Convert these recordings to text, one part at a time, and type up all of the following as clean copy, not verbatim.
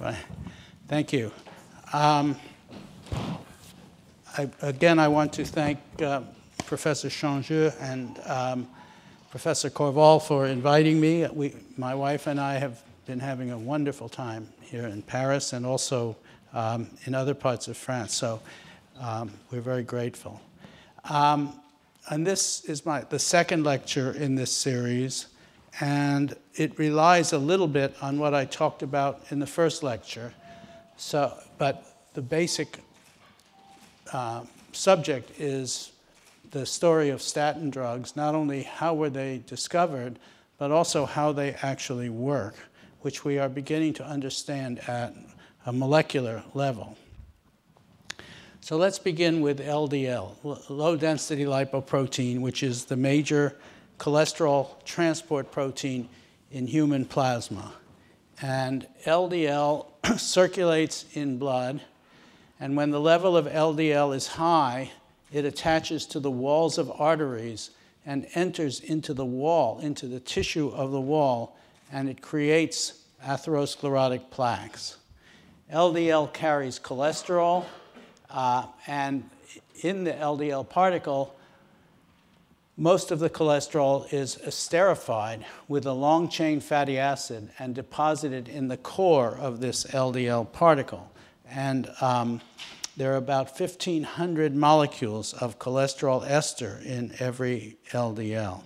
Right. Thank you. I want to thank Professor Changeux and Professor Corval for inviting me. My wife and I have been having a wonderful time here in Paris and also in other parts of France, so we're very grateful. And this is the second lecture in this series, and it relies a little bit on what I talked about in the first lecture. But the basic subject is the story of statin drugs, not only how were they discovered, but also how they actually work, which we are beginning to understand at a molecular level. So let's begin with LDL, low-density lipoprotein, which is the major cholesterol transport protein in human plasma. And LDL circulates in blood, and when the level of LDL is high, it attaches to the walls of arteries and enters into the wall, into the tissue of the wall, and it creates atherosclerotic plaques. LDL carries cholesterol, and in the LDL particle, most of the cholesterol is esterified with a long-chain fatty acid and deposited in the core of this LDL particle. And there are about 1,500 molecules of cholesterol ester in every LDL.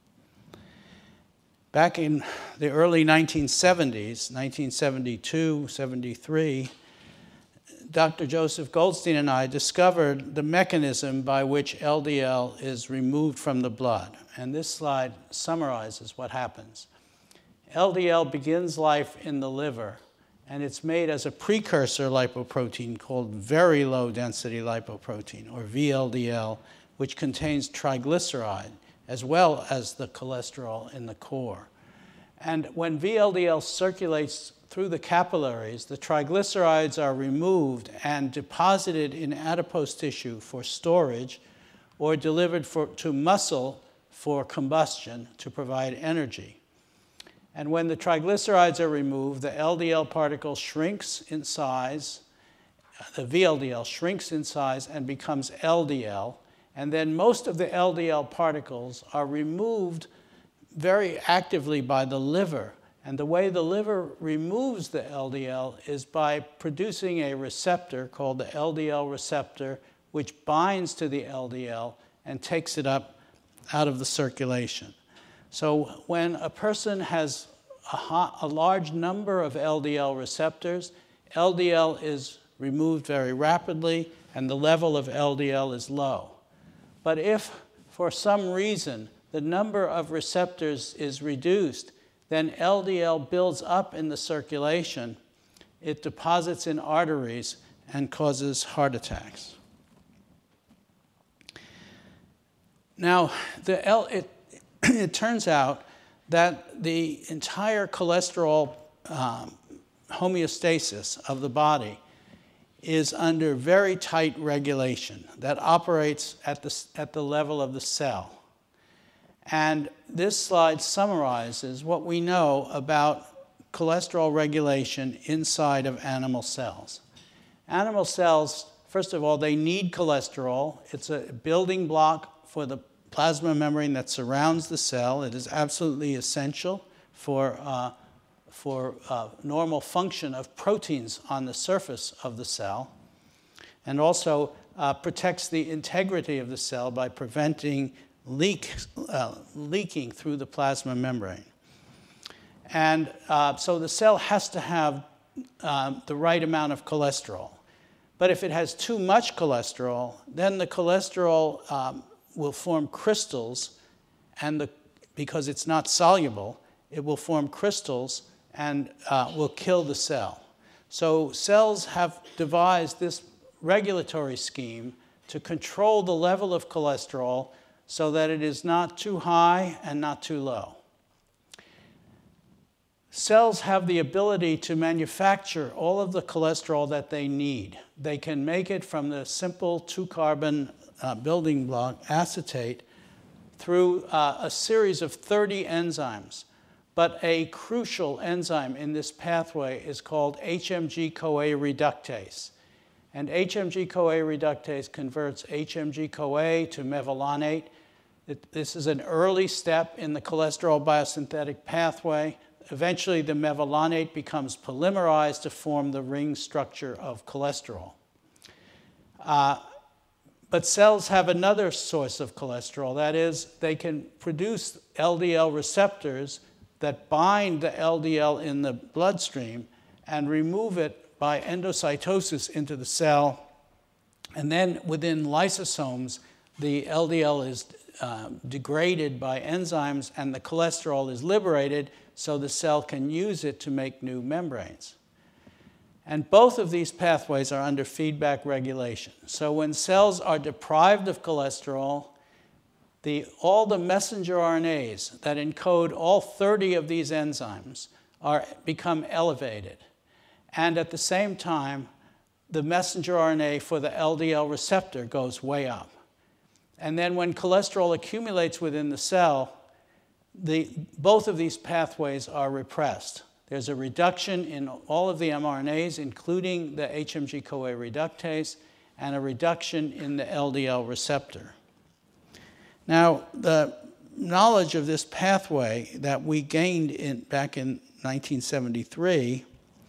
Back in the early 1970s, 1972, 73, Dr. Joseph Goldstein and I discovered the mechanism by which LDL is removed from the blood. And this slide summarizes what happens. LDL begins life in the liver, and it's made as a precursor lipoprotein called very low density lipoprotein, or VLDL, which contains triglyceride, as well as the cholesterol in the core. And when VLDL circulates through the capillaries, the triglycerides are removed and deposited in adipose tissue for storage or delivered to muscle for combustion to provide energy. And when the triglycerides are removed, the LDL particle shrinks in size, the VLDL shrinks in size and becomes LDL, and then most of the LDL particles are removed very actively by the liver. And the way the liver removes the LDL is by producing a receptor called the LDL receptor, which binds to the LDL and takes it up out of the circulation. So when a person has a large number of LDL receptors, LDL is removed very rapidly and the level of LDL is low. But if, for some reason, the number of receptors is reduced, then LDL builds up in the circulation, it deposits in arteries and causes heart attacks. Now, it turns out that the entire cholesterol homeostasis of the body is under very tight regulation that operates at the level of the cell. And this slide summarizes what we know about cholesterol regulation inside of animal cells. Animal cells, first of all, they need cholesterol. It's a building block for the plasma membrane that surrounds the cell. It is absolutely essential for normal function of proteins on the surface of the cell, and also protects the integrity of the cell by preventing leaking through the plasma membrane. And so the cell has to have the right amount of cholesterol. But if it has too much cholesterol, then the cholesterol will form crystals, and because it's not soluble, it will form crystals and will kill the cell. So cells have devised this regulatory scheme to control the level of cholesterol so that it is not too high and not too low. Cells have the ability to manufacture all of the cholesterol that they need. They can make it from the simple 2-carbon building block acetate through a series of 30 enzymes. but a crucial enzyme in this pathway is called HMG-CoA reductase. And HMG-CoA reductase converts HMG-CoA to mevalonate. This is an early step in the cholesterol biosynthetic pathway. Eventually, the mevalonate becomes polymerized to form the ring structure of cholesterol. But cells have another source of cholesterol. That is, they can produce LDL receptors that bind the LDL in the bloodstream and remove it by endocytosis into the cell. And then within lysosomes, the LDL is degraded by enzymes and the cholesterol is liberated so the cell can use it to make new membranes. And both of these pathways are under feedback regulation. So when cells are deprived of cholesterol, all the messenger RNAs that encode all 30 of these enzymes become elevated. And at the same time, the messenger RNA for the LDL receptor goes way up. And then when cholesterol accumulates within the cell, both of these pathways are repressed. There's a reduction in all of the mRNAs, including the HMG-CoA reductase, and a reduction in the LDL receptor. Now, the knowledge of this pathway that we gained back in 1973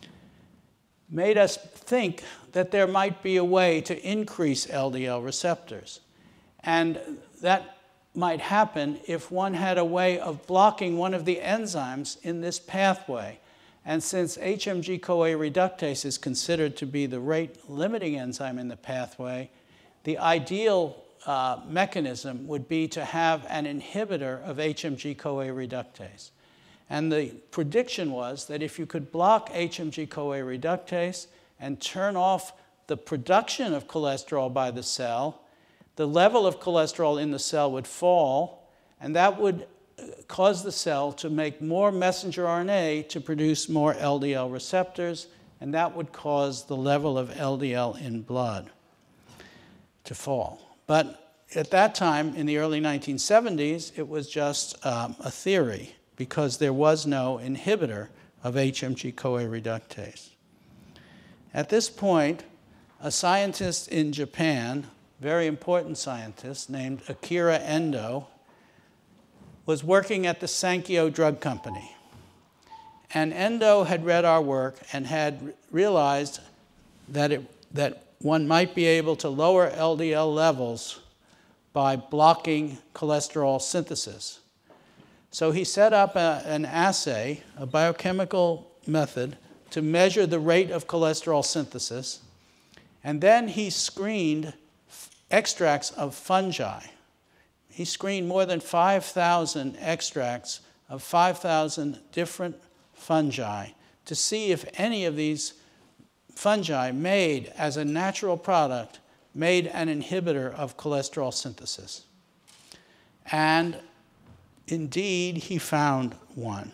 made us think that there might be a way to increase LDL receptors. And that might happen if one had a way of blocking one of the enzymes in this pathway. And since HMG-CoA reductase is considered to be the rate-limiting enzyme in the pathway, the ideal mechanism would be to have an inhibitor of HMG-CoA reductase. And the prediction was that if you could block HMG-CoA reductase and turn off the production of cholesterol by the cell, the level of cholesterol in the cell would fall, and that would cause the cell to make more messenger RNA to produce more LDL receptors, and that would cause the level of LDL in blood to fall. But at that time, in the early 1970s, it was just a theory because there was no inhibitor of HMG-CoA reductase. At this point, a scientist in Japan, very important scientist named Akira Endo, was working at the Sankyo Drug Company. And Endo had read our work and had realized that one might be able to lower LDL levels by blocking cholesterol synthesis. So he set up an assay, a biochemical method, to measure the rate of cholesterol synthesis. And then he screened extracts of fungi. He screened more than 5,000 extracts of 5,000 different fungi to see if any of these fungi made as a natural product made an inhibitor of cholesterol synthesis. And indeed, he found one.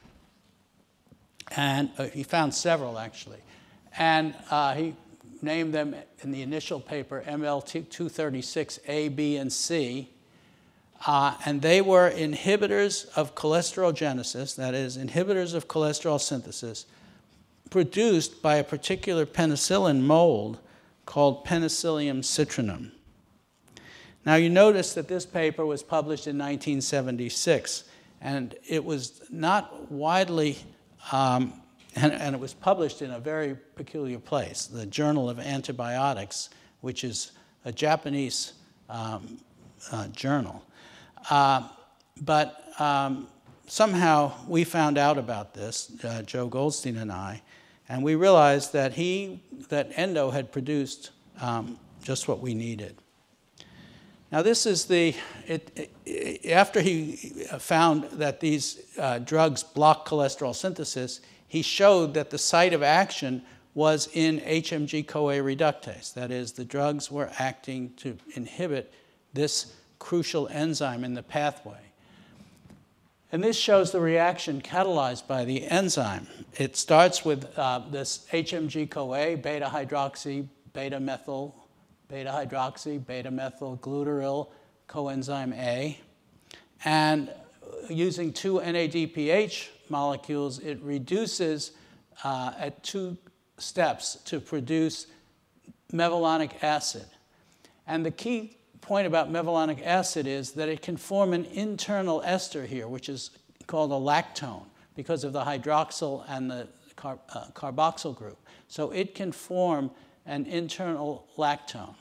And he found several, actually. And he named them in the initial paper ML236A, B, and C. And they were inhibitors of cholesterolgenesis, that is, inhibitors of cholesterol synthesis, produced by a particular penicillin mold called Penicillium citrinum. Now, you notice that this paper was published in 1976, and it was not widely, and it was published in a very peculiar place, the Journal of Antibiotics, which is a Japanese journal. But somehow we found out about this, Joe Goldstein and I, and we realized that Endo had produced just what we needed. Now this is after he found that these drugs block cholesterol synthesis, he showed that the site of action was in HMG-CoA reductase. That is, the drugs were acting to inhibit this crucial enzyme in the pathway. And this shows the reaction catalyzed by the enzyme. It starts with this HMG-CoA, beta-hydroxy, beta-methyl, beta-hydroxy, beta-methyl glutaril coenzyme A. And using 2 NADPH molecules, it reduces at 2 steps to produce mevalonic acid. And the key point about mevalonic acid is that it can form an internal ester here, which is called a lactone, because of the hydroxyl and the carboxyl group. So it can form an internal lactone.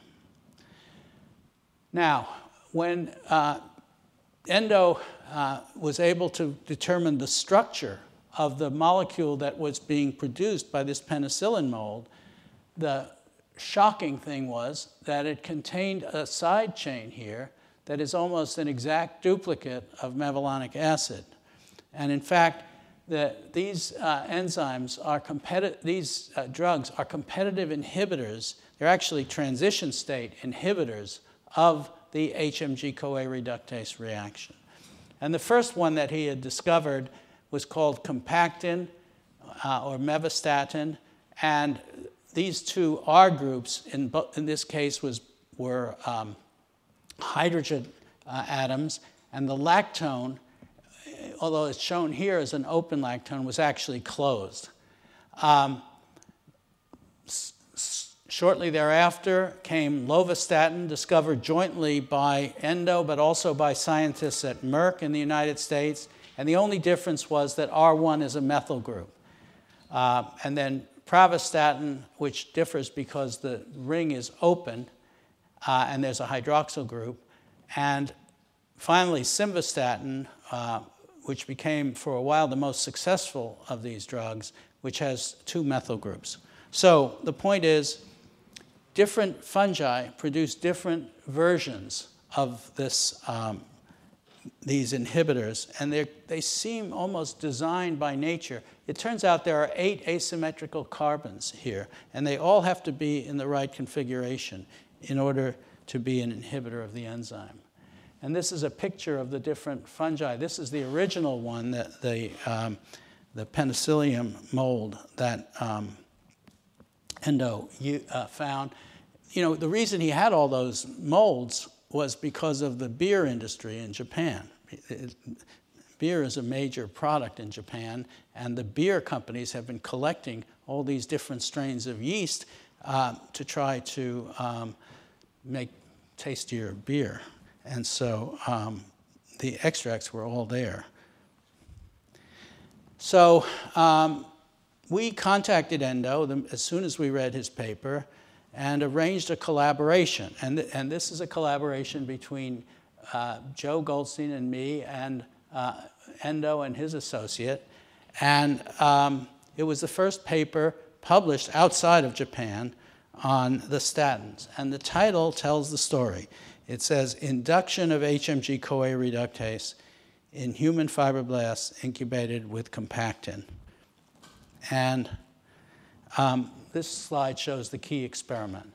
Now, when Endo was able to determine the structure of the molecule that was being produced by this penicillin mold, the shocking thing was that it contained a side chain here that is almost an exact duplicate of mevalonic acid. And in fact, these enzymes are these drugs are competitive inhibitors. They're actually transition state inhibitors of the HMG-CoA reductase reaction. And the first one that he had discovered was called compactin or mevastatin, and these two R groups in this case were hydrogen atoms, and the lactone, although it's shown here as an open lactone, was actually closed. Shortly thereafter came lovastatin, discovered jointly by Endo, but also by scientists at Merck in the United States. And the only difference was that R1 is a methyl group. And then pravastatin, which differs because the ring is open and there's a hydroxyl group. And finally, simvastatin, which became for a while the most successful of these drugs, which has 2 methyl groups. So the point is, different fungi produce different versions of this, these inhibitors, and they seem almost designed by nature. It turns out there are 8 asymmetrical carbons here, and they all have to be in the right configuration in order to be an inhibitor of the enzyme. And this is a picture of the different fungi. This is the original one, that the penicillium mold that Endo found. You know, the reason he had all those molds was because of the beer industry in Japan. Beer is a major product in Japan, and the beer companies have been collecting all these different strains of yeast to try to make tastier beer. And so the extracts were all there. So we contacted Endo as soon as we read his paper and arranged a collaboration. And this is a collaboration between Joe Goldstein and me and Endo and his associate. And it was the first paper published outside of Japan on the statins. And the title tells the story. It says, Induction of HMG-CoA reductase in human fibroblasts incubated with compactin. And this slide shows the key experiment.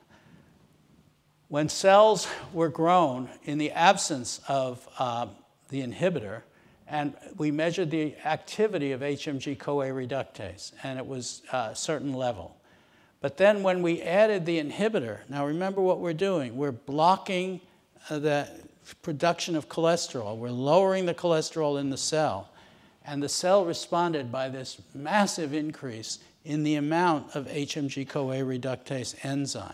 When cells were grown in the absence of the inhibitor, and we measured the activity of HMG-CoA reductase, and it was a certain level. But then when we added the inhibitor, now remember what we're doing. We're blocking the production of cholesterol. We're lowering the cholesterol in the cell. And the cell responded by this massive increase in the amount of HMG-CoA reductase enzyme.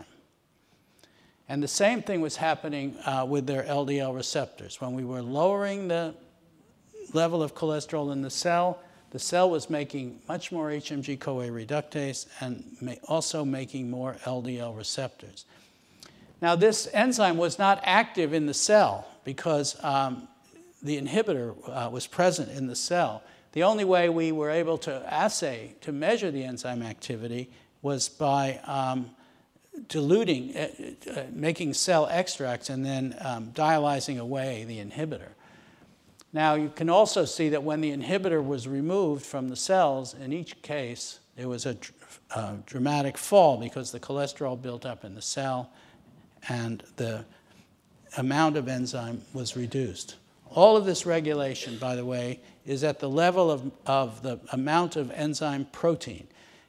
And the same thing was happening with their LDL receptors. When we were lowering the level of cholesterol in the cell was making much more HMG-CoA reductase and also making more LDL receptors. Now, this enzyme was not active in the cell because the inhibitor was present in the cell. The only way we were able to assay, to measure the enzyme activity, was by diluting, making cell extracts and then dialyzing away the inhibitor. Now, you can also see that when the inhibitor was removed from the cells, in each case, there was a dramatic fall because the cholesterol built up in the cell and the amount of enzyme was reduced. All of this regulation, by the way, is at the level of the amount of enzyme protein.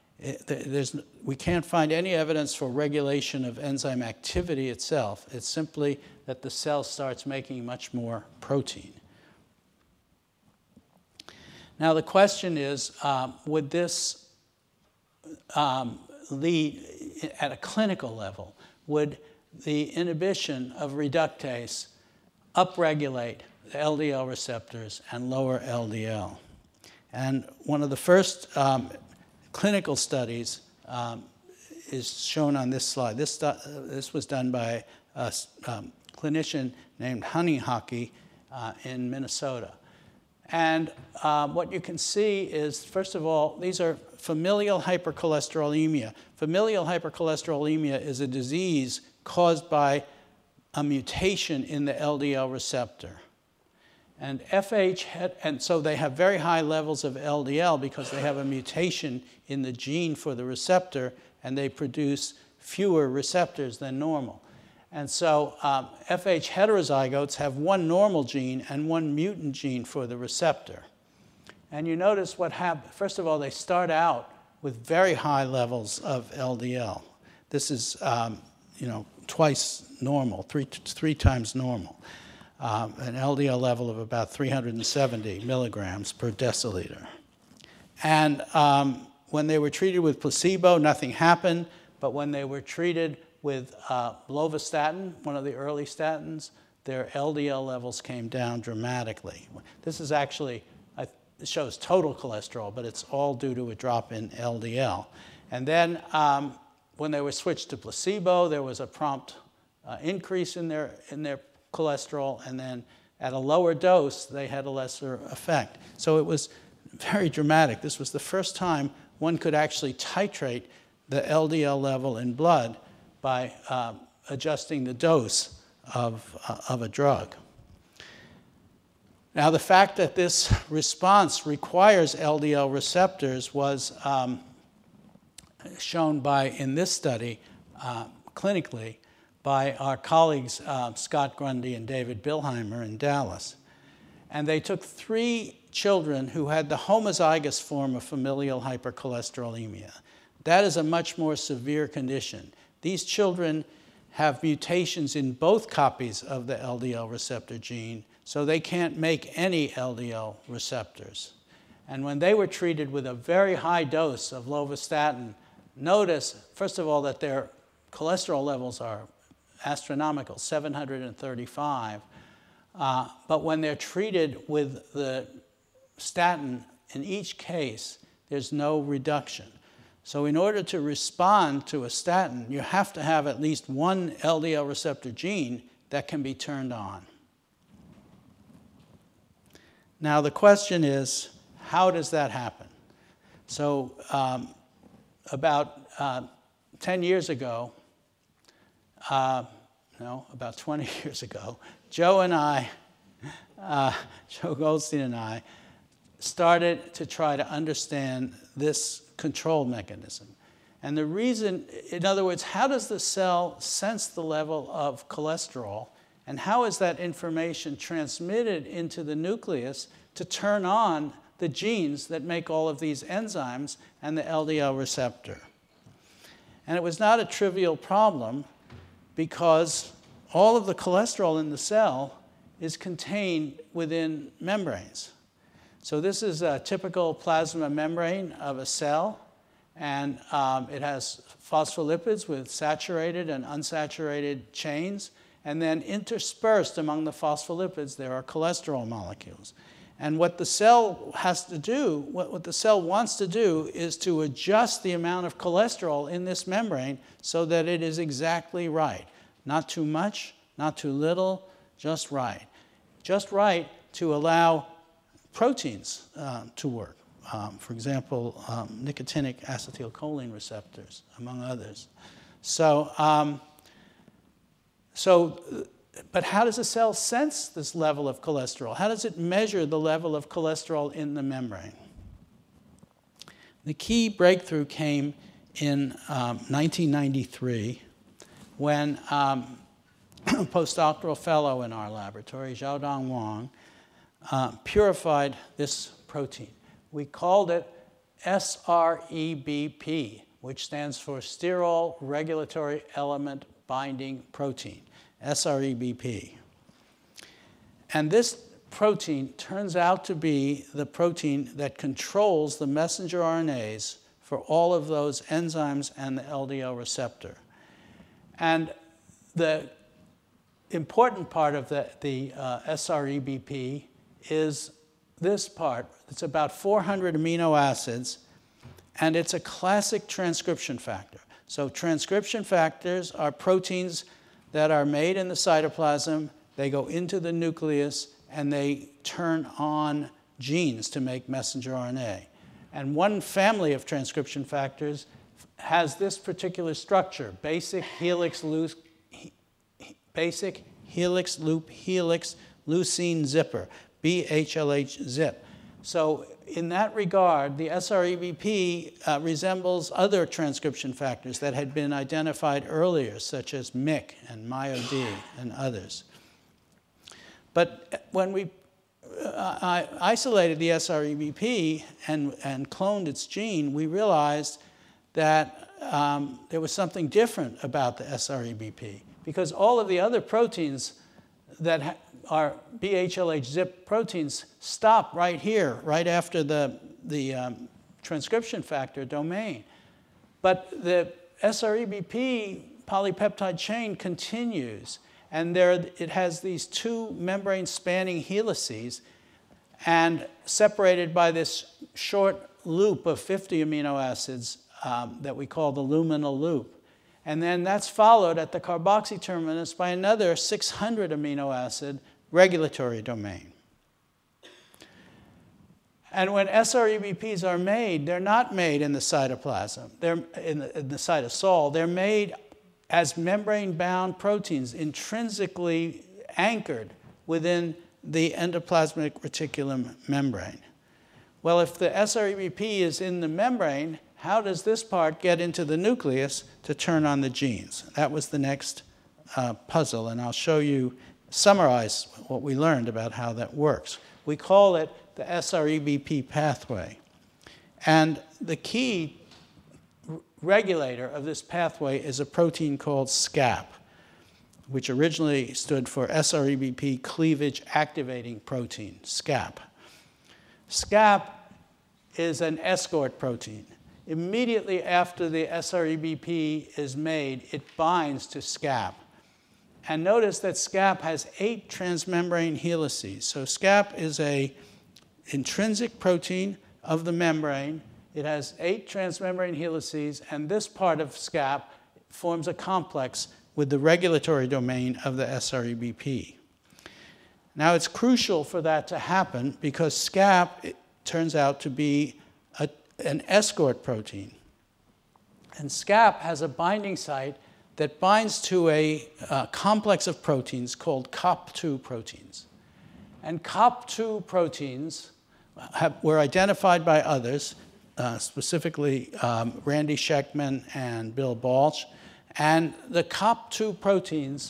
We can't find any evidence for regulation of enzyme activity itself. It's simply that the cell starts making much more protein. Now the question is, would this lead, at a clinical level, would the inhibition of reductase upregulate the LDL receptors and lower LDL? And one of the first clinical studies is shown on this slide. This was done by a clinician named Hunninghake in Minnesota. And what you can see is, first of all, these are familial hypercholesterolemia. Familial hypercholesterolemia is a disease caused by a mutation in the LDL receptor. And and so they have very high levels of LDL because they have a mutation in the gene for the receptor, and they produce fewer receptors than normal. And so FH heterozygotes have one normal gene and one mutant gene for the receptor. And you notice what happens. First of all, they start out with very high levels of LDL. This is, twice normal, three times normal. An LDL level of about 370 milligrams per deciliter. And when they were treated with placebo, nothing happened. But when they were treated with lovastatin, one of the early statins, their LDL levels came down dramatically. This is actually, it shows total cholesterol, but it's all due to a drop in LDL. And then when they were switched to placebo, there was a prompt increase in their cholesterol, and then at a lower dose, they had a lesser effect. So it was very dramatic. This was the first time one could actually titrate the LDL level in blood by adjusting the dose of a drug. Now, the fact that this response requires LDL receptors was shown in this study clinically by our colleagues Scott Grundy and David Bilheimer in Dallas. And they took 3 children who had the homozygous form of familial hypercholesterolemia. That is a much more severe condition. These children have mutations in both copies of the LDL receptor gene, so they can't make any LDL receptors. And when they were treated with a very high dose of lovastatin, notice, first of all, that their cholesterol levels are astronomical, 735. But when they're treated with the statin, in each case, there's no reduction. So in order to respond to a statin, you have to have at least one LDL receptor gene that can be turned on. Now the question is, how does that happen? So about 10 years ago, about 20 years ago, Joe Goldstein and I started to try to understand this control mechanism. And the reason, in other words, how does the cell sense the level of cholesterol, and how is that information transmitted into the nucleus to turn on the genes that make all of these enzymes and the LDL receptor? And it was not a trivial problem, because all of the cholesterol in the cell is contained within membranes. So this is a typical plasma membrane of a cell, and it has phospholipids with saturated and unsaturated chains, and then interspersed among the phospholipids there are cholesterol molecules. And what the cell has to do, what the cell wants to do, is to adjust the amount of cholesterol in this membrane so that it is exactly right. Not too much, not too little, just right. Just right to allow proteins to work. For example, nicotinic acetylcholine receptors, among others. But how does a cell sense this level of cholesterol? How does it measure the level of cholesterol in the membrane? The key breakthrough came in 1993 when a postdoctoral fellow in our laboratory, Xiaodong Wang, purified this protein. We called it SREBP, which stands for Sterol Regulatory Element Binding Protein, SREBP. And this protein turns out to be the protein that controls the messenger RNAs for all of those enzymes and the LDL receptor. And the important part of the SREBP is this part. It's about 400 amino acids, and it's a classic transcription factor. So transcription factors are proteins that are made in the cytoplasm. They go into the nucleus, and they turn on genes to make messenger RNA. And one family of transcription factors has this particular structure: basic helix loop helix leucine zipper, BHLH zip. So in that regard, the SREBP resembles other transcription factors that had been identified earlier, such as MYC and MyoD and others. But when we isolated the SREBP and cloned its gene, we realized that there was something different about the SREBP, because all of the other proteins that are BHLH zip proteins stop right here, right after the transcription factor domain. But the SREBP polypeptide chain continues, and it has these two membrane-spanning helices, and separated by this short loop of 50 amino acids that we call the luminal loop. And then that's followed at the carboxy terminus by another 600 amino acid regulatory domain. And when SREBPs are made, they're not made in the cytoplasm. They're in the cytosol. They're made as membrane-bound proteins, intrinsically anchored within the endoplasmic reticulum membrane. Well, if the SREBP is in the membrane, how does this part get into the nucleus to turn on the genes? That was the next puzzle, and I'll summarize what we learned about how that works. We call it the SREBP pathway. And the key regulator of this pathway is a protein called SCAP, which originally stood for SREBP cleavage activating protein, SCAP. SCAP is an escort protein. Immediately after the SREBP is made, it binds to SCAP. And notice that SCAP has 8 transmembrane helices. So SCAP is an intrinsic protein of the membrane. It has 8 transmembrane helices, and this part of SCAP forms a complex with the regulatory domain of the SREBP. Now, it's crucial for that to happen because SCAP turns out to be an escort protein. And SCAP has a binding site that binds to a complex of proteins called COP2 proteins. And COP2 proteins were identified by others, specifically Randy Sheckman and Bill Balch. And the COP2 proteins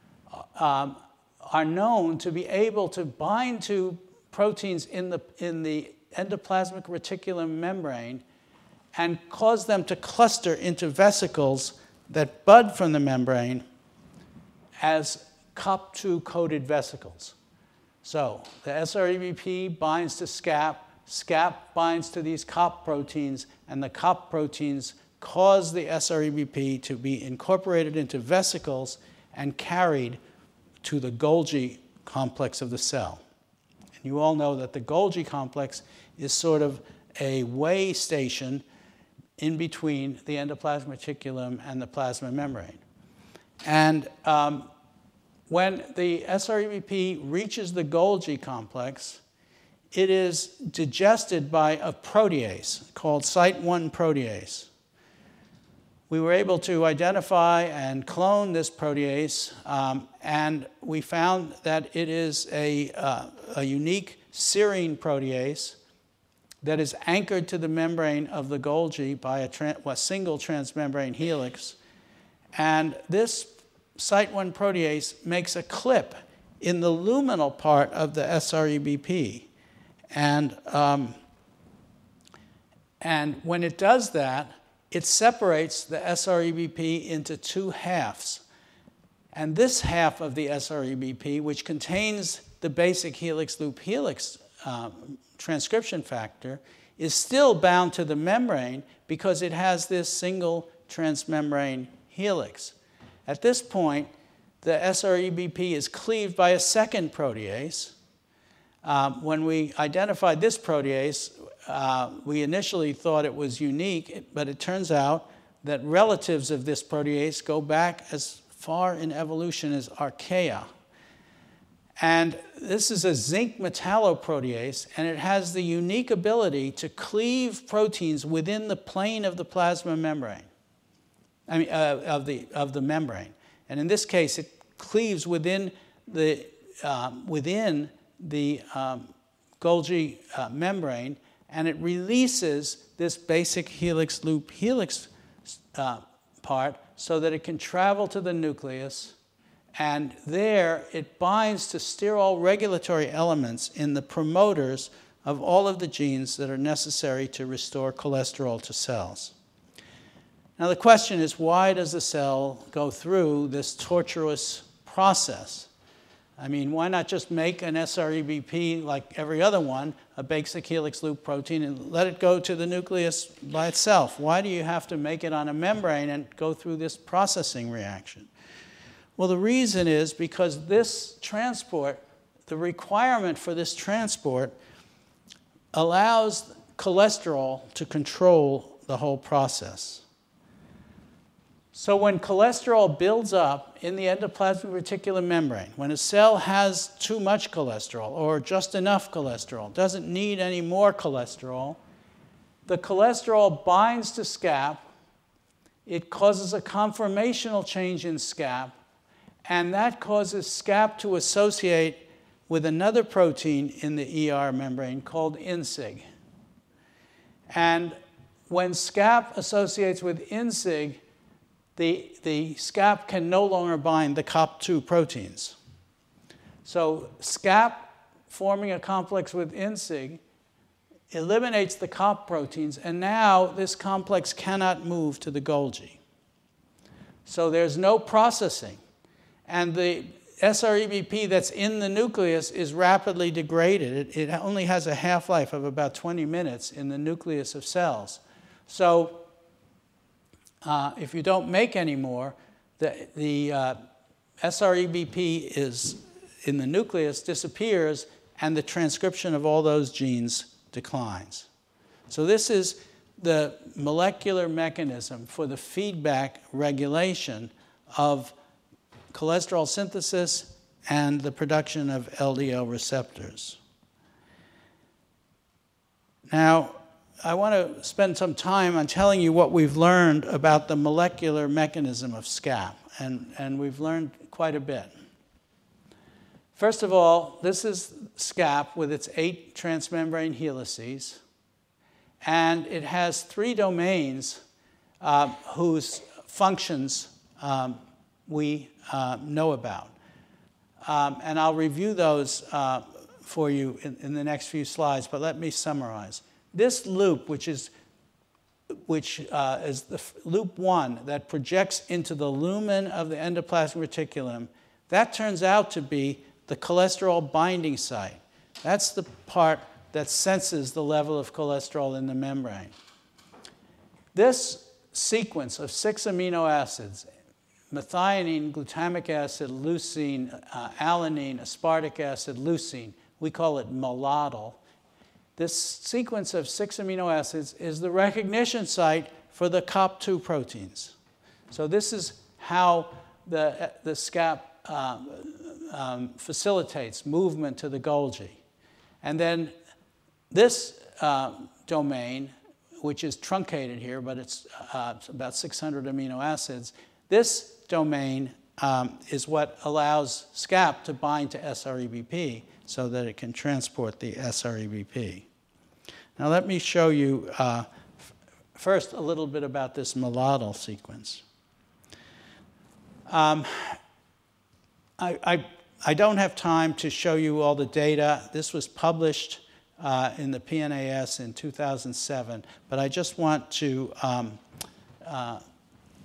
are known to be able to bind to proteins in the endoplasmic reticulum membrane and cause them to cluster into vesicles that bud from the membrane as COP2-coated vesicles. So the SREBP binds to SCAP, SCAP binds to these COP proteins, and the COP proteins cause the SREBP to be incorporated into vesicles and carried to the Golgi complex of the cell. And you all know that the Golgi complex is sort of a way station in between the endoplasmic reticulum and the plasma membrane. And when the SREBP reaches the Golgi complex, it is digested by a protease called Site1 protease. We were able to identify and clone this protease, and we found that it is a unique serine protease that is anchored to the membrane of the Golgi by a single transmembrane helix. And this Site1 protease makes a clip in the luminal part of the SREBP. And when it does that, it separates the SREBP into 2 halves. And this half of the SREBP, which contains the basic helix-loop-helix transcription factor, is still bound to the membrane because it has this single transmembrane helix. At this point, the SREBP is cleaved by a second protease. When we identified this protease, we initially thought it was unique, but it turns out that relatives of this protease go back as far in evolution as archaea. And this is a zinc metalloprotease, and it has the unique ability to cleave proteins within the plane of the plasma membrane, of the membrane. And in this case, it cleaves within the Golgi membrane, and it releases this basic helix-loop-helix part so that it can travel to the nucleus. And there, it binds to sterol regulatory elements in the promoters of all of the genes that are necessary to restore cholesterol to cells. Now, the question is, why does the cell go through this tortuous process? I mean, why not just make an SREBP like every other one, a basic helix loop protein, and let it go to the nucleus by itself? Why do you have to make it on a membrane and go through this processing reaction? Well, the reason is because this transport, the requirement for this transport, allows cholesterol to control the whole process. So when cholesterol builds up in the endoplasmic reticulum membrane, when a cell has too much cholesterol or just enough cholesterol, doesn't need any more cholesterol, the cholesterol binds to SCAP, it causes a conformational change in SCAP, and that causes SCAP to associate with another protein in the ER membrane called INSIG. And when SCAP associates with INSIG, the SCAP can no longer bind the COP2 proteins. So SCAP forming a complex with INSIG eliminates the COP proteins, and now this complex cannot move to the Golgi. So there's no processing. And the SREBP that's in the nucleus is rapidly degraded. It only has a half-life of about 20 minutes in the nucleus of cells. So if you don't make any more, the SREBP is in the nucleus disappears, and the transcription of all those genes declines. So this is the molecular mechanism for the feedback regulation of cholesterol synthesis and the production of LDL receptors. Now, I want to spend some time on telling you what we've learned about the molecular mechanism of SCAP, and we've learned quite a bit. First of all, this is SCAP with its 8 transmembrane helices, and it has 3 domains whose functions we know about. And I'll review those for you in the next few slides, but let me summarize. This loop, which is the loop 1 that projects into the lumen of the endoplasmic reticulum, that turns out to be the cholesterol binding site. That's the part that senses the level of cholesterol in the membrane. This sequence of 6 amino acids, methionine, glutamic acid, leucine, alanine, aspartic acid, leucine, we call it malodal. This sequence of 6 amino acids is the recognition site for the COP2 proteins. So this is how the SCAP facilitates movement to the Golgi. And then this domain, which is truncated here, but it's about 600 amino acids, this domain is what allows SCAP to bind to SREBP so that it can transport the SREBP. Now let me show you first a little bit about this malodal sequence. I don't have time to show you all the data. This was published in the PNAS in 2007, but I just want to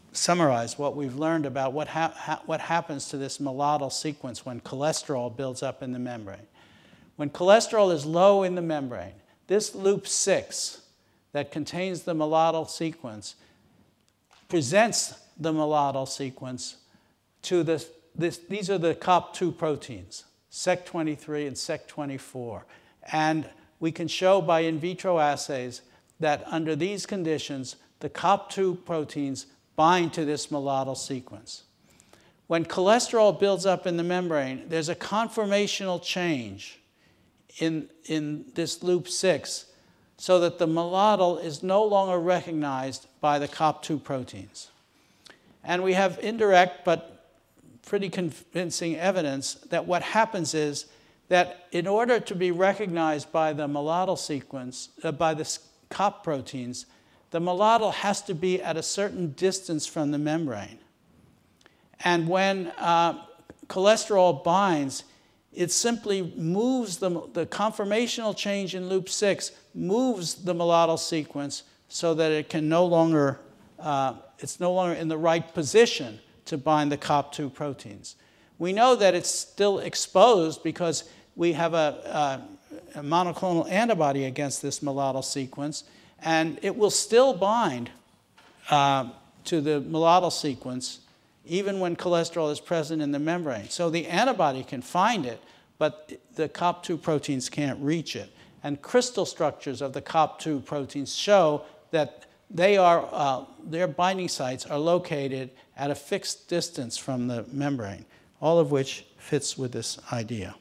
summarize what we've learned about what happens to this mulatto sequence when cholesterol builds up in the membrane. When cholesterol is low in the membrane, this loop 6 that contains the mulatto sequence presents the mulatto sequence to these are the COP2 proteins, SEC23 and SEC24. And we can show by in vitro assays that under these conditions, the COP2 proteins bind to this mulatto sequence. When cholesterol builds up in the membrane, there's a conformational change in this loop 6 so that the mulatto is no longer recognized by the COP2 proteins. And we have indirect but pretty convincing evidence that what happens is that in order to be recognized by the mulatto sequence, by the COP proteins, the mulatto has to be at a certain distance from the membrane. And when cholesterol binds, it simply moves the conformational change in loop 6 moves the mulatto sequence so that it can no longer, it's no longer in the right position to bind the COP2 proteins. We know that it's still exposed because we have a monoclonal antibody against this mulatto sequence, and it will still bind to the mulatto sequence even when cholesterol is present in the membrane. So the antibody can find it, but the COP2 proteins can't reach it. And crystal structures of the COP2 proteins show that their binding sites are located at a fixed distance from the membrane, all of which fits with this idea.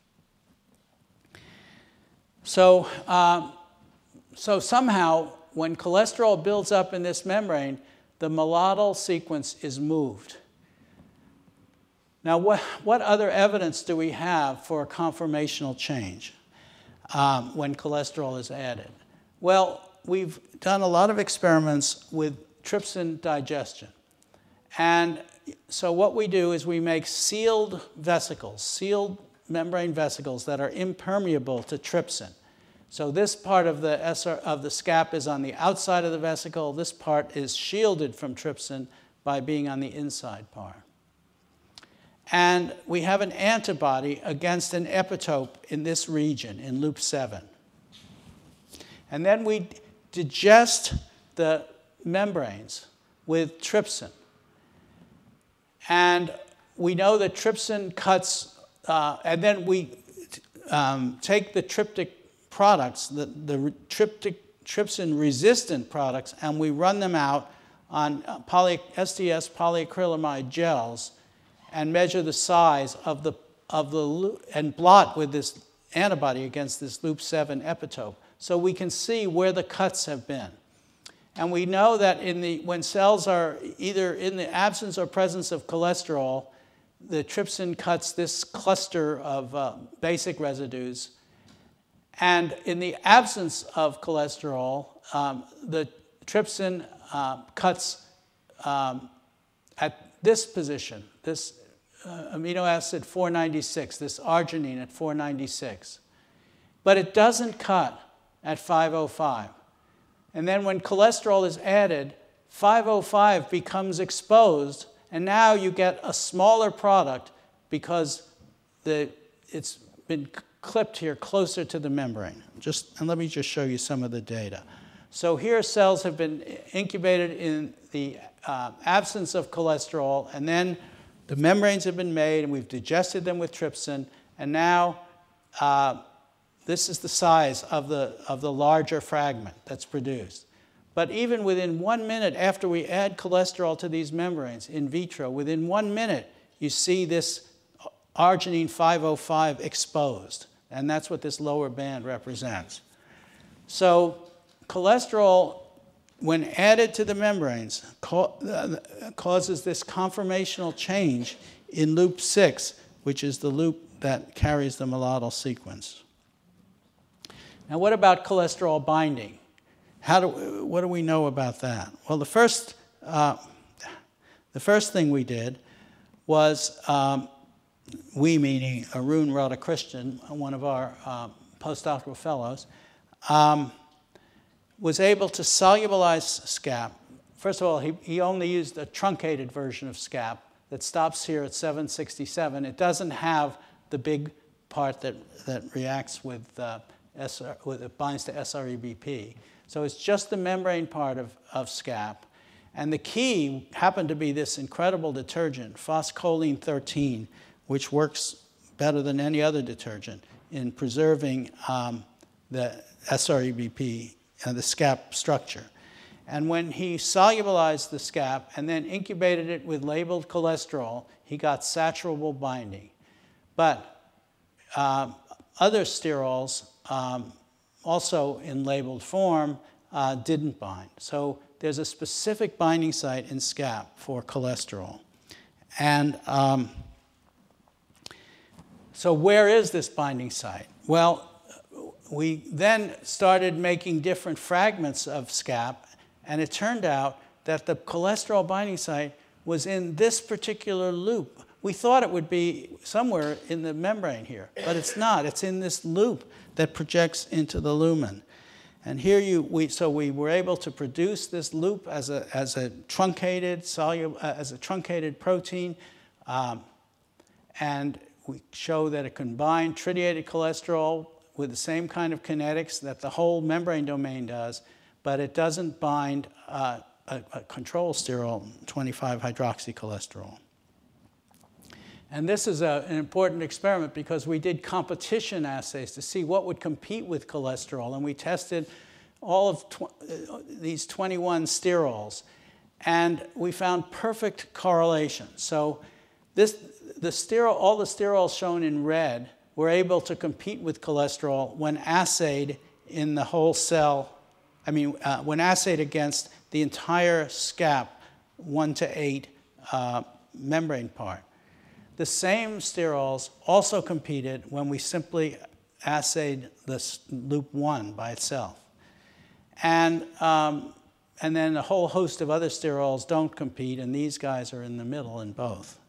So somehow, when cholesterol builds up in this membrane, the mulatto sequence is moved. Now, what other evidence do we have for a conformational change when cholesterol is added? Well, we've done a lot of experiments with trypsin digestion. And so what we do is we make sealed vesicles, sealed membrane vesicles that are impermeable to trypsin. So this part of the SCAP is on the outside of the vesicle. This part is shielded from trypsin by being on the inside part. And we have an antibody against an epitope in this region, in loop 7. And then we digest the membranes with trypsin. And we know that trypsin cuts, and then we take the tryptic products, the trypsin-resistant products, and we run them out on STS polyacrylamide gels and measure the size of the and blot with this antibody against this loop 7 epitope, so we can see where the cuts have been. And we know that when cells are either in the absence or presence of cholesterol, the trypsin cuts this cluster of basic residues. And in the absence of cholesterol, the trypsin cuts at this position, this amino acid 496, this arginine at 496. But it doesn't cut at 505. And then when cholesterol is added, 505 becomes exposed, and now you get a smaller product because it's been clipped here closer to the membrane. And let me just show you some of the data. So here cells have been incubated in the absence of cholesterol, and then the membranes have been made, and we've digested them with trypsin, and now this is the size of the larger fragment that's produced. But even within 1 minute after we add cholesterol to these membranes in vitro, within 1 minute, you see this arginine 505 exposed. And that's what this lower band represents. So cholesterol, when added to the membranes, causes this conformational change in loop 6, which is the loop that carries the mulatto sequence. Now, what about cholesterol binding? What do we know about that? Well, the first thing we did was, we meaning Arun Radhakrishnan, one of our postdoctoral fellows, was able to solubilize SCAP first of all, he only used a truncated version of SCAP that stops here at 767. It doesn't have the big part that reacts with, it binds to SREBP. So it's just the membrane part of SCAP. And the key happened to be this incredible detergent, phosphocholine 13, which works better than any other detergent in preserving the SREBP and the SCAP structure. And when he solubilized the SCAP and then incubated it with labeled cholesterol, he got saturable binding. But other sterols, also in labeled form, didn't bind. So there's a specific binding site in SCAP for cholesterol. And so where is this binding site? Well, we then started making different fragments of SCAP, and it turned out that the cholesterol binding site was in this particular loop. We thought it would be somewhere in the membrane here, but it's not. It's in this loop that projects into the lumen. And here so we were able to produce this loop as a truncated protein, and we show that it can bind tritiated cholesterol with the same kind of kinetics that the whole membrane domain does, but it doesn't bind a control sterol, 25-hydroxycholesterol. And this is an important experiment because we did competition assays to see what would compete with cholesterol, and we tested all of these 21 sterols, and we found perfect correlation. So all the sterols shown in red were able to compete with cholesterol when assayed in the whole cell, when assayed against the entire SCAP 1 to 8 membrane part. The same sterols also competed when we simply assayed this loop 1 by itself. And then a whole host of other sterols don't compete, and these guys are in the middle in both.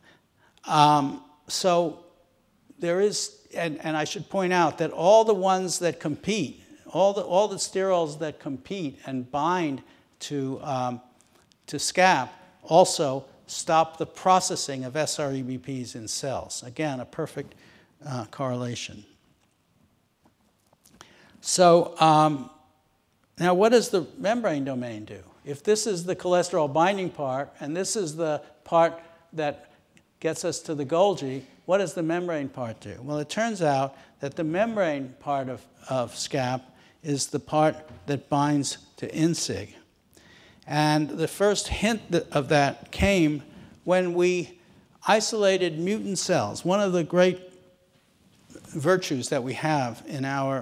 So there is, and I should point out that all the ones that compete, all the sterols that compete and bind to SCAP also stop the processing of SREBPs in cells. Again, a perfect correlation. So now what does the membrane domain do? If this is the cholesterol binding part, and this is the part that gets us to the Golgi, what does the membrane part do? Well, it turns out that the membrane part of SCAP is the part that binds to INSIG. And the first hint of that came when we isolated mutant cells. One of the great virtues that we have in our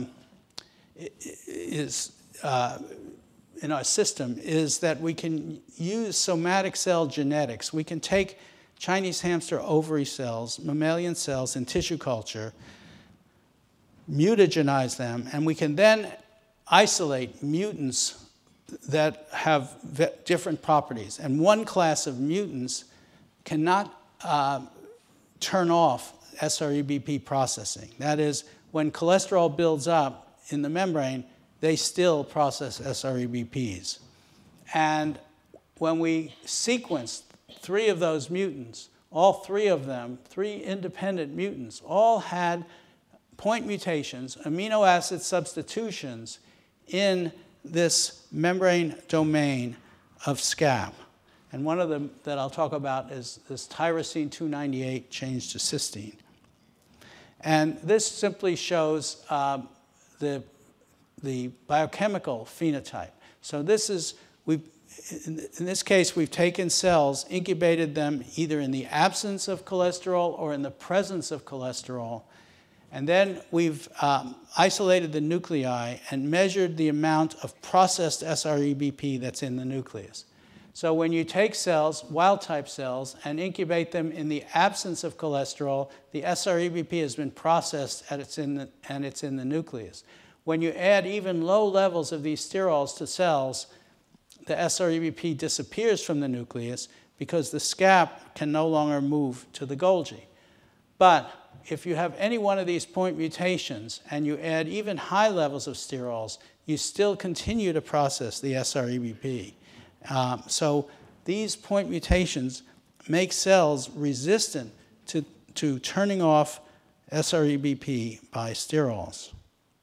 system is that we can use somatic cell genetics. We can take Chinese hamster ovary cells, mammalian cells in tissue culture, mutagenize them, and we can then isolate mutants that have different properties. And one class of mutants cannot turn off SREBP processing. That is, when cholesterol builds up in the membrane, they still process SREBPs. And when we sequenced 3 of those mutants, all 3 of them, 3 independent mutants, all had point mutations, amino acid substitutions in this membrane domain of SCAP. And one of them that I'll talk about is this tyrosine 298 changed to cysteine. And this simply shows the biochemical phenotype. So this is, in this case, we've taken cells, incubated them either in the absence of cholesterol or in the presence of cholesterol, and then we've isolated the nuclei and measured the amount of processed SREBP that's in the nucleus. So when you take cells, wild-type cells, and incubate them in the absence of cholesterol, the SREBP has been processed and it's in the nucleus. When you add even low levels of these sterols to cells, the SREBP disappears from the nucleus because the SCAP can no longer move to the Golgi. But if you have any one of these point mutations and you add even high levels of sterols, you still continue to process the SREBP. So these point mutations make cells resistant to turning off SREBP by sterols.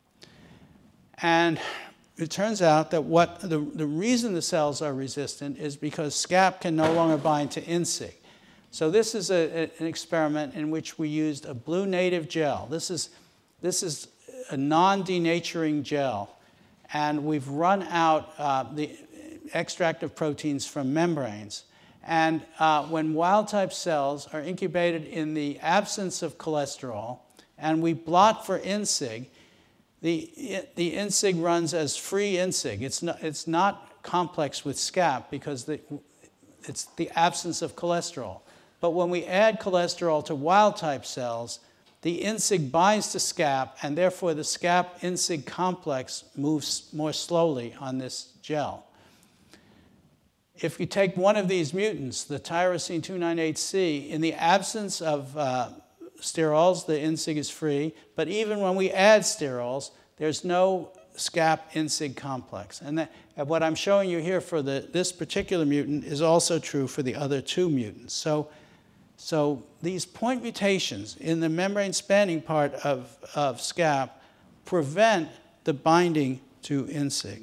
And it turns out that the reason the cells are resistant is because SCAP can no longer bind to INSIG. So this is an experiment in which we used a blue native gel. This is a non-denaturing gel. And we've run out the extract of proteins from membranes. And when wild-type cells are incubated in the absence of cholesterol, and we blot for INSIG, the INSIG runs as free INSIG. It's not complex with SCAP because it's the absence of cholesterol. But when we add cholesterol to wild-type cells, the INSIG binds to SCAP, and therefore the SCAP-INSIG complex moves more slowly on this gel. If you take one of these mutants, the tyrosine 298C, in the absence of sterols, the INSIG is free, but even when we add sterols, there's no SCAP-INSIG complex. And what I'm showing you here for this particular mutant is also true for the other two mutants. So these point mutations in the membrane spanning part of SCAP prevent the binding to INSIG.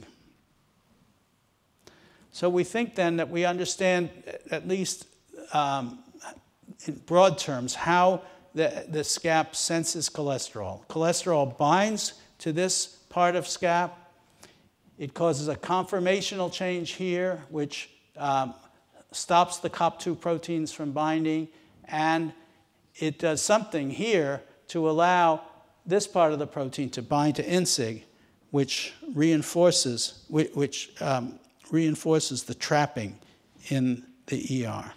So we think then that we understand, at least in broad terms, how the SCAP senses cholesterol. Cholesterol binds to this part of SCAP. It causes a conformational change here, which stops the COP2 proteins from binding. And it does something here to allow this part of the protein to bind to INSIG, which reinforces the trapping in the ER.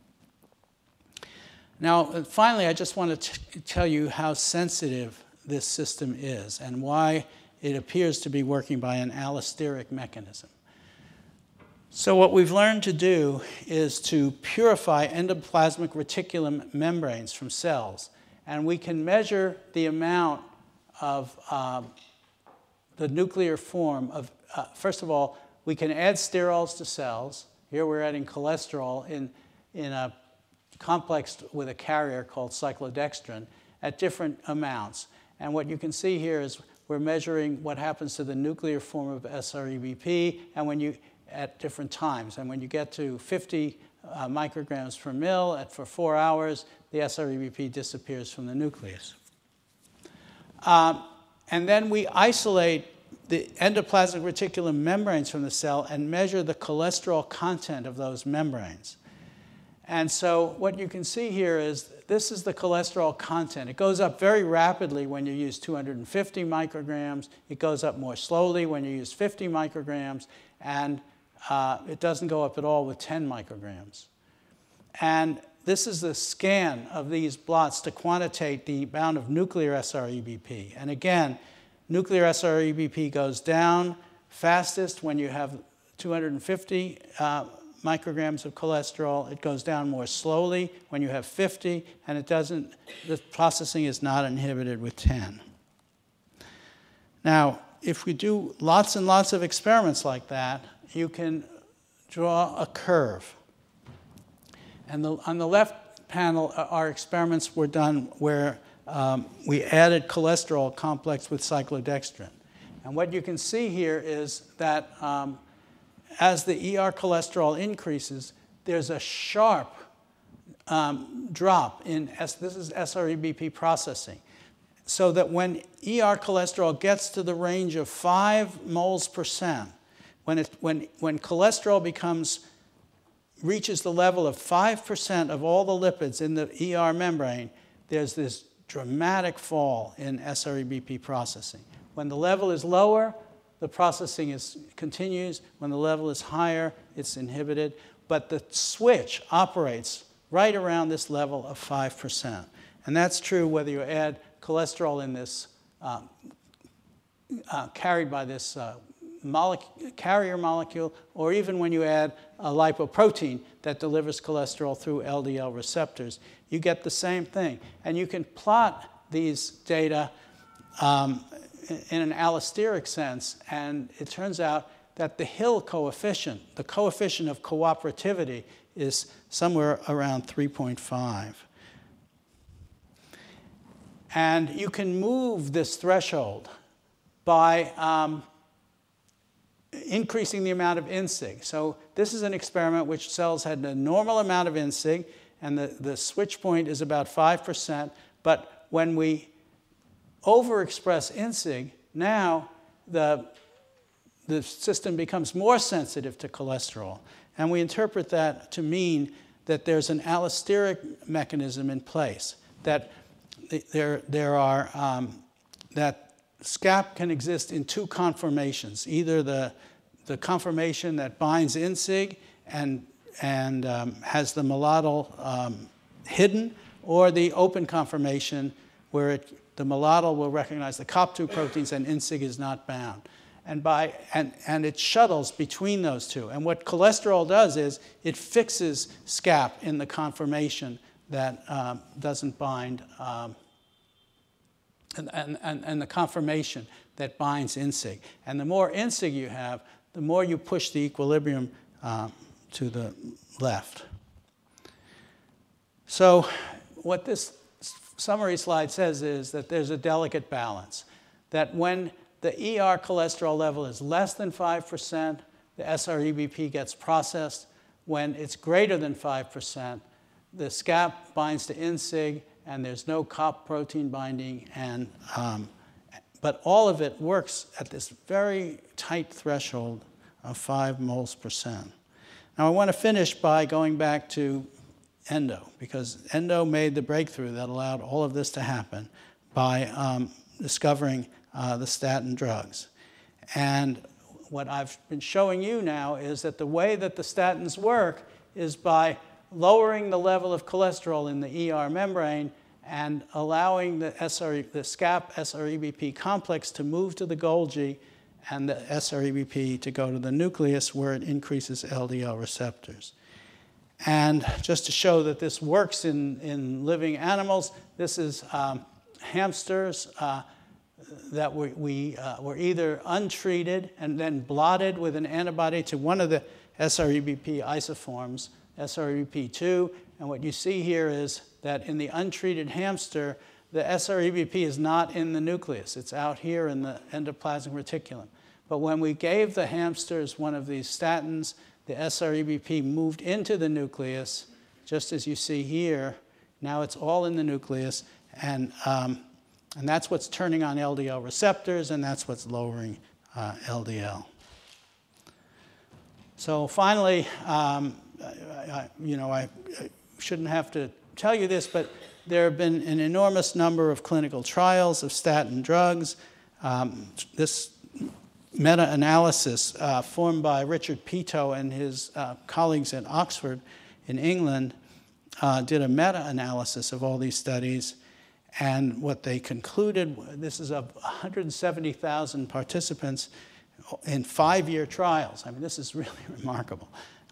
Now, finally, I just want to tell you how sensitive this system is and why it appears to be working by an allosteric mechanism. So what we've learned to do is to purify endoplasmic reticulum membranes from cells. And we can measure the amount of the nuclear form of, first of all, we can add sterols to cells. Here we're adding cholesterol in a complex with a carrier called cyclodextrin at different amounts. And what you can see here is we're measuring what happens to the nuclear form of SREBP and at different times. And when you get to 50 micrograms per mil for 4 hours, the SREBP disappears from the nucleus. And then we isolate the endoplasmic reticulum membranes from the cell and measure the cholesterol content of those membranes. And so what you can see here is this is the cholesterol content. It goes up very rapidly when you use 250 micrograms. It goes up more slowly when you use 50 micrograms. And it doesn't go up at all with 10 micrograms. And this is the scan of these blots to quantitate the amount of nuclear SREBP. And again, nuclear SREBP goes down fastest when you have 250 micrograms of cholesterol. It goes down more slowly when you have 50, and the processing is not inhibited with 10. Now, if we do lots and lots of experiments like that, you can draw a curve. And on the left panel, our experiments were done where we added cholesterol complex with cyclodextrin. And what you can see here is that as the ER cholesterol increases, there's a sharp drop in, this is SREBP processing. So that when ER cholesterol gets to the range of 5 moles per cent, when cholesterol reaches the level of 5% of all the lipids in the ER membrane, there's this dramatic fall in SREBP processing. When the level is lower, the processing continues. When the level is higher, it's inhibited. But the switch operates right around this level of 5%. And that's true whether you add cholesterol in this, carried by this carrier molecule, or even when you add a lipoprotein that delivers cholesterol through LDL receptors, you get the same thing. And you can plot these data in an allosteric sense, and it turns out that the Hill coefficient, the coefficient of cooperativity, is somewhere around 3.5. And you can move this threshold by increasing the amount of INSIG. So this is an experiment which cells had a normal amount of INSIG, and the switch point is about 5%. But when we overexpress INSIG, now the system becomes more sensitive to cholesterol. And we interpret that to mean that there's an allosteric mechanism in place, that that SCAP can exist in two conformations, either the conformation that binds INSIG and has the molodal hidden, or the open conformation where the molodal will recognize the COP2 proteins and INSIG is not bound. And it shuttles between those two. And what cholesterol does is it fixes SCAP in the conformation that doesn't bind, and the conformation that binds INSIG. And the more INSIG you have, the more you push the equilibrium to the left. So what this summary slide says is that there's a delicate balance, that when the ER cholesterol level is less than 5%, the SREBP gets processed. When it's greater than 5%, the SCAP binds to INSIG, and there's no COP protein binding. But all of it works at this very tight threshold of 5 moles per cent. Now I want to finish by going back to Endo, because Endo made the breakthrough that allowed all of this to happen by discovering the statin drugs. And what I've been showing you now is that the way that the statins work is by lowering the level of cholesterol in the ER membrane and allowing the SCAP SREBP complex to move to the Golgi and the SREBP to go to the nucleus, where it increases LDL receptors. And just to show that this works in living animals, this is hamsters that were either untreated and then blotted with an antibody to one of the SREBP isoforms, SREBP2. And what you see here is that in the untreated hamster, the SREBP is not in the nucleus. It's out here in the endoplasmic reticulum. But when we gave the hamsters one of these statins, the SREBP moved into the nucleus, just as you see here. Now it's all in the nucleus, and that's what's turning on LDL receptors, and that's what's lowering LDL. So finally, I shouldn't have to tell you this, but there have been an enormous number of clinical trials of statin drugs. This meta-analysis formed by Richard Peto and his colleagues at Oxford in England did a meta-analysis of all these studies. And what they concluded, this is of 170,000 participants in 5-year trials. I mean, this is really remarkable.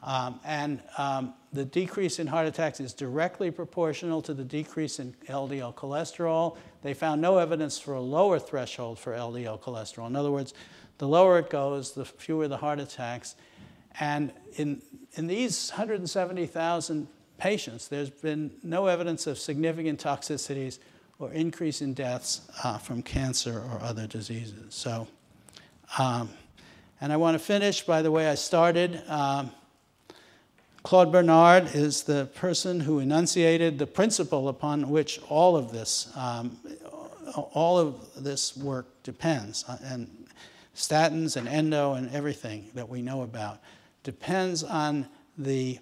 The decrease in heart attacks is directly proportional to the decrease in LDL cholesterol. They found no evidence for a lower threshold for LDL cholesterol. In other words, the lower it goes, the fewer the heart attacks. And in these 170,000 patients, there's been no evidence of significant toxicities or increase in deaths from cancer or other diseases. So, and I want to finish by the way I started. Claude Bernard is the person who enunciated the principle upon which all of this work depends, and statins and endo and everything that we know about depends on the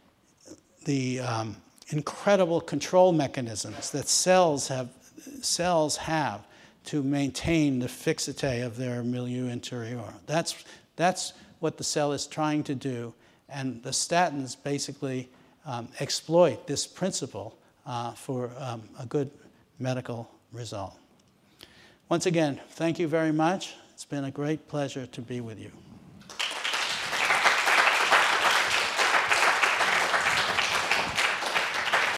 incredible control mechanisms that cells have to maintain the fixité of their milieu intérieur. That's what the cell is trying to do, and the statins basically exploit this principle for a good medical result. Once again, thank you very much. It's been a great pleasure to be with you.